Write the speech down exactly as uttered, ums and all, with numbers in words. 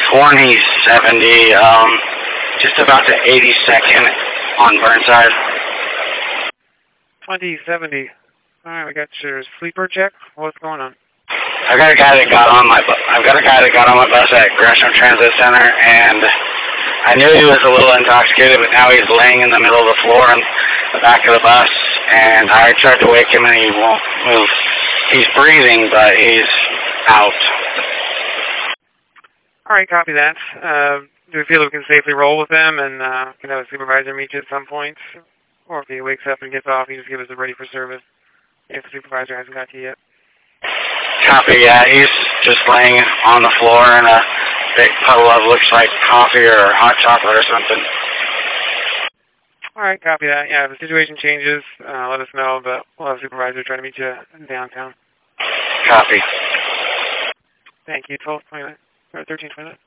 twenty seventy, um, just about to eighty-second on Burnside. twenty seventy. Alright, we got your sleeper check. What's going on? I've got a guy that got on my bu I've got a guy that got on my bus at Gresham Transit Center, and I knew he was a little intoxicated, but now he's laying in the middle of the floor in the back of the bus, and I tried to wake him and he won't move. He's breathing, but he's out. Alright, copy that. Uh, do we feel we can safely roll with him and uh, can have a supervisor meet you at some point? Or if he wakes up and gets off, you just give us a ready for service if the supervisor hasn't got to you yet. Copy, yeah, he's just laying on the floor in a big puddle of looks like coffee or hot chocolate or something. Alright, copy that. Yeah, if the situation changes, uh, let us know, but we'll have a supervisor try to meet you in downtown. Copy. Thank you. twelve twenty-nine, or thirteen twenty-nine.